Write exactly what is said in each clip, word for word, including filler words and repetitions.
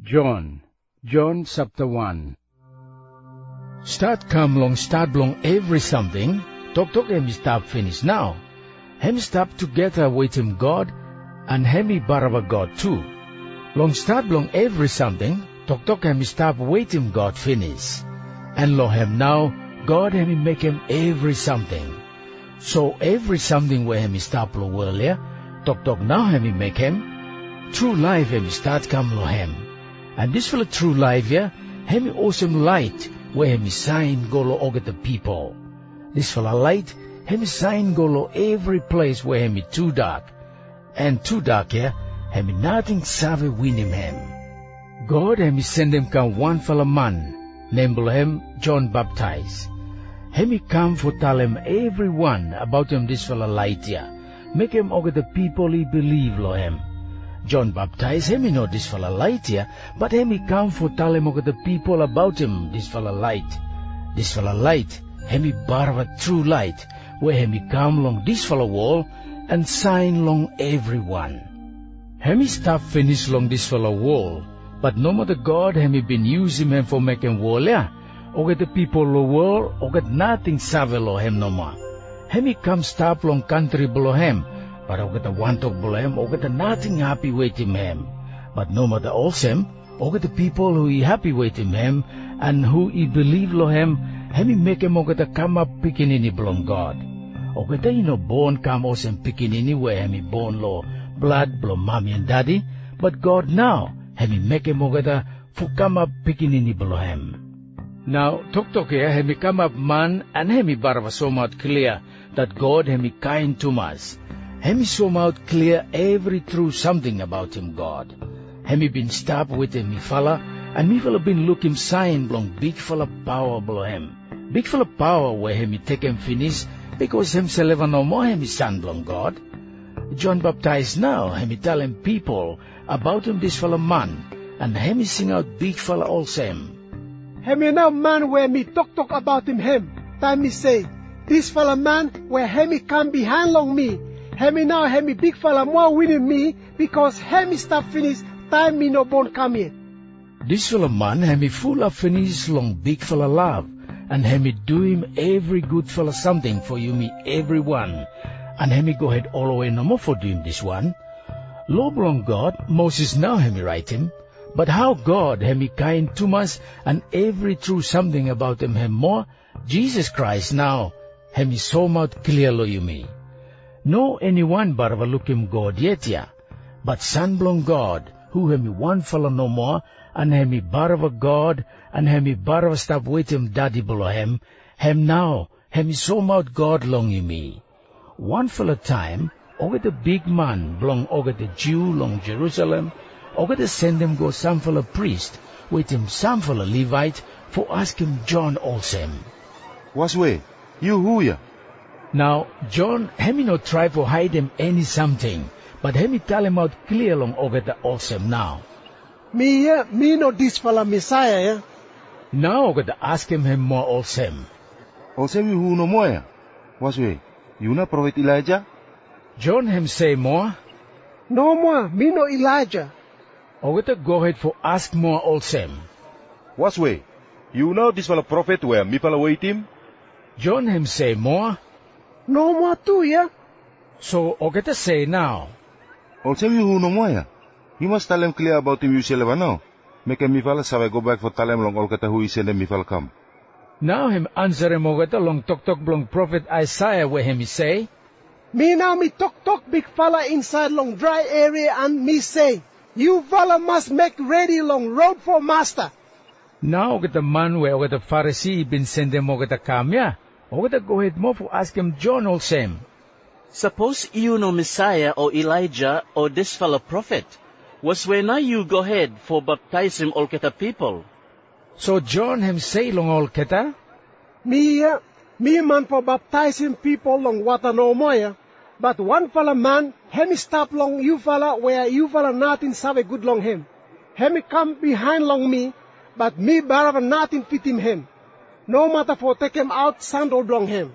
John, John chapter one. Start come long start long every something, talk talk him stop finish now. Him stop together with him God, and hemi baraba God too. Long start long every something, talk talk him stop with him God finish. And lo him now, God hemi make him every something. So every something where hemi stop lo earlier, talk talk now hemi make him. True life hemi start come lo him. And this for the true life here, hemi awesome light, where hemi sign go lo over the people. This for the light, hemi sign go lo every place where hemi too dark. And too dark here, hemi nothing savvy win him him. God hemi send him come one fellow man, named him John Baptist. Hemi come for tell him everyone about him this fellow light here. Make him over the people he believe lo him. John Baptist, hemi know this fellow light here, but hemi come for tell him over the people about him, this fellow light. This fellow light, hemi barva true light, where hemi come long this fellow wall, and sign long everyone. Hemi stop finish long this fellow wall, but no matter God hemi been using him for making wall yeah, or get the people the world, or get nothing savvy him no more. Hemi come stop long country below him, but I get the one talk below him, or get the nothing happy waiting him. But no matter also, or get the people who he happy waiting him, and who he believe lo him, hemi make him or get the come up picking in belong God. Or get the you know born come also picking in where hemi born lo blood below mommy and daddy, but God now hemi make him or get the for come up picking in below him. Now talk talk here hemi come up man and hemi barva so much clear that God hemi kind to us. Hemi saw out clear every true something about him God. Hemi been stop with him me fella, and me fella been look him sign long big fella power below him. Big fella power where hemi take him finish, because himself no more hemi son belong God. John Baptist now hemi tell him people about him this fella man, and hemi sing out big fella also him. Hemi now man where me talk talk about him him. Time me say, this fella man where hemi come behind long me. Hemi now hemi big fella more winning me, because hemi stop finish time me no born come here. This fella man hemi full of finish long big fella love, and hemi do him every good fella something for you me everyone, and hemi go ahead all the way no more for doing this one. Lo belong God, Moses now hemi write him, but how God hemi kind to us, and every true something about him hem more, Jesus Christ now hemi so much clear lo you me. No anyone barva look him God yet ya, but son belong God, who hemi one fellow no more, and hemi barva God, and hemi barva stop with him daddy below him, hem now, hemi so much God long you me. One fellow time, over the big man belong over the Jew long Jerusalem, over the send him go some fellow priest, with him some fellow Levite, for ask him John also. What's way? You who ya? Now, John, hemi no try for hide him any something, but hemi tell him out clear long over the awesome now. Me yeah, me no this fella Messiah yeah. Now over the ask him him more awesome. Awesome you who no more ya? What's way? You na prophet Elijah? John him say more. No more, me no Elijah. Over the go ahead for ask more awesome. What's way? You know this fella prophet where me fella wait him? John him say more. No more too, yeah? So, Ogeta say now. Also you who no more, yeah? You must tell him clear about him you shall now. Make him me fella so I go back for tell him long Olkata who he send him me fella come. Now him answer him Ogeta long talk talk long prophet Isaiah where him he say. Me now me talk talk big fella inside long dry area and me say, you fella must make ready long road for master. Now Ogeta man where Ogeta Pharisee been send him Ogeta come, yeah? Ogeta go ahead more for ask him John also. Suppose you know Messiah or Elijah or this fellow prophet, was when now you go ahead for baptize him all keta people. So John him say long all keta? Me uh, me man for baptizing people long water no more, but one fella man, hemi stop long you fella where you fella nothing save good long him. Hemi come behind long me, but me barava nothing fit him him. No matter for take him out, sandal long him.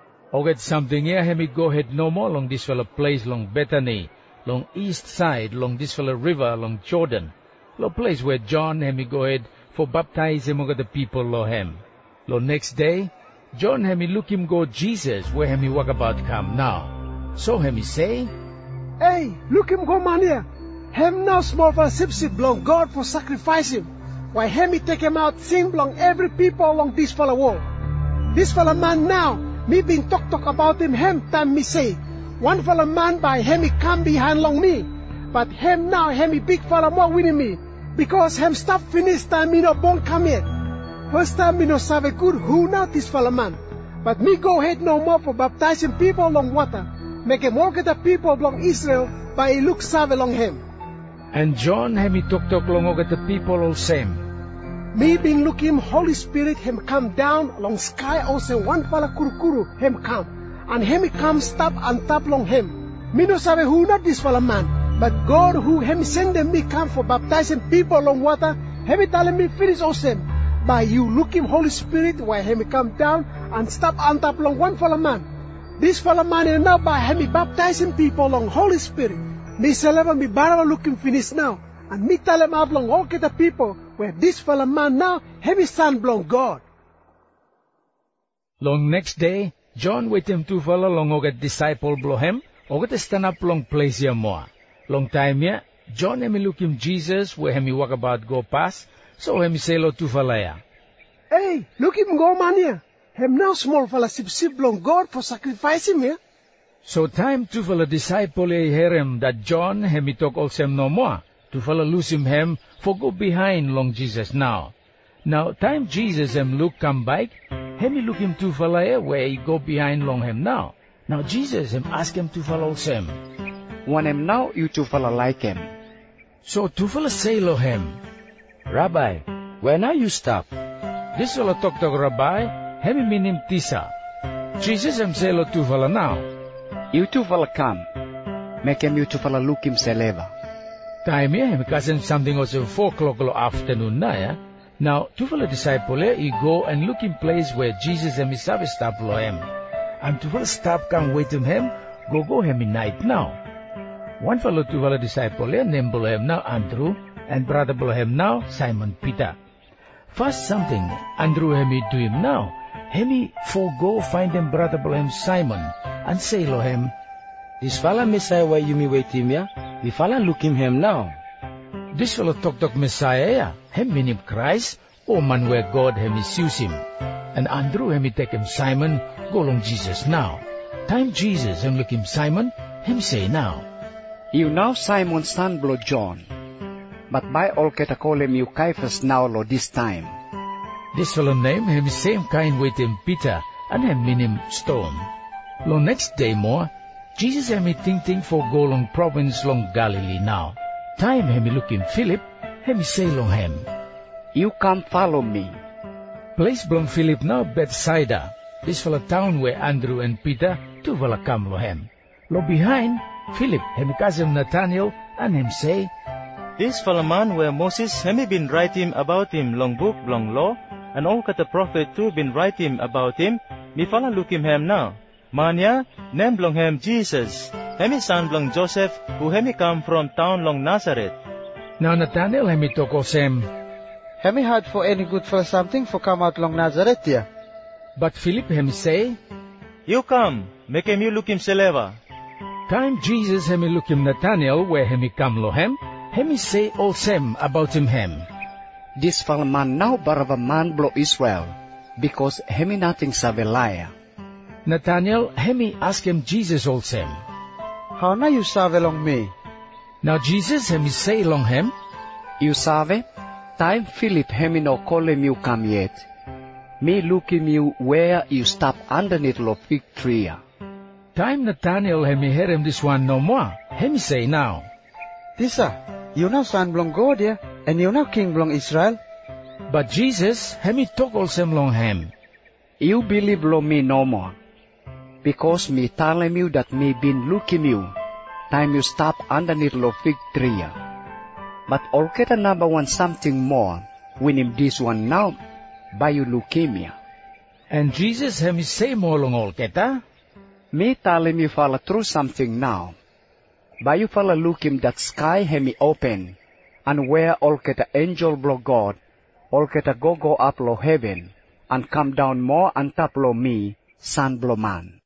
O get something here, hemi go ahead no more long this fella place long Bethany, long east side, long this fella river, long Jordan. lo place where John hemi go ahead for baptize him the people lo hem. Lo next day, John hemi look him go Jesus where hemi walk about come now. So hemi say, Hey, look him go man here. Hem now small for sip sip belong God for sacrifice him. Why hemi take him out sin belong every people along this fella wall. This fella man now, me been talk talk about him hem time me say. One fella man by hemi come behind long me. But him now hemi big fella more winning me. Because him stop finish time me no born come yet. First time me no save good who now this fella man. But me go ahead no more for baptizing people along water. Make him walk at the people along Israel by he look save along him. And John hemi talk talk long at the people all same. Me been looking Holy Spirit him come down along sky also one fella kurukuru him come. And him come stop and tap along him. Me no sabe who not this fella man. But God who him send them me come for baptizing people along water. Him telling me finish awesome. By you looking Holy Spirit why him come down and stop and tap along one fella man. This fella man is now by him baptizing people along Holy Spirit. Me seleva me baraba looking finish now. And me tell him out along all the people where this fella man now him son belong God. Long next day, John with him two fella long oget disciple blow him, oget stand up long place here more. Long time here, John hemi look him Jesus where hemi walk about go past, so hemi say lo two fella ya. Hey, look him go man here. Him now small fella sip sip belong God for sacrifice him here. So time two fella disciple hear him that John hemi talk also no more. Two fella lose him hem for go behind long Jesus now. Now time Jesus him look come back, hemi look him two fella here where he go behind long him now. Now Jesus him ask him two fella also him. When him now you two fella like him. So two fella say lo him, Rabbi, where now you stop? This fella talk to Rabbi, hemi mean him Tisa. Jesus him say lo two fella now. You two fella come. Make him you two fella look him seleva. Time here him cousin something also four o'clock lo afternoon na ya. Now two fella disciple here he go and look in place where Jesus him is have stop lo him. And two fella stop come wait him him, go go him in night now. One fellow two fellow disciple here named him now Andrew, and brother him now Simon Peter. First something Andrew hemi do him now, hemi forgo find him brother him Simon, and say lo him, This fella Messiah where you me wait him ya, the fella look him him now. This fellow talk talk Messiah ya, him mean him Christ, or man where God hemi use him. And Andrew hemi take him Simon, go along Jesus now. Time Jesus him look him Simon, him say now, You now Simon son blow John, but by all keta call him you Caiaphas now lo this time. This fellow name him same kind with him Peter, and him mean him Stone. Lo next day more, Jesus him think think for go long province long Galilee now. Time him look him Philip, him say long him, You come follow me. Place belong Philip now Bethsaida, this fellow town where Andrew and Peter two fellow come lo him. Lo behind, Philip him cousin Nathaniel, and him say, This fellow man where Moses hemi been write him about him long book, long law, and all the prophet too been write him about him, me fella look him hem now. Mania, name long hem Jesus, hemi son long Joseph, who hemi come from town long Nazareth. Now Nathaniel hemi talk of him, Hemi had for any good for something for come out long Nazareth here. But Philip him say, You come, make him you look him seleva. Time Jesus hemi look him Nathaniel where hemi come lo hem, hemi say all same about him hem. This fellow man now barava man blow Israel, because hemi nothing save liar. Nathaniel hemi ask him Jesus all same. How na you save long me? Now Jesus hemi say long him, You save? Time Philip hemi no call him you come yet. Me look him you where you stop underneath lo fig tree. Time Nathaniel hemi hear him this one no more, hemi say now, Tisa, you now son belong God here, and you now king belong Israel. But Jesus hemi talk all same long him. You believe lo me no more, because me tell him you that me been looking you, time you stop underneath lo fig tree. But all get a number one something more, when him this one now, by you leukemia. And Jesus hemi say more long all keta, Me tell him you follow through something now. By you follow look him that sky hemi open, and where all keta angel blo God, all keta go go up lo heaven, and come down more and tap lo me, son blo man.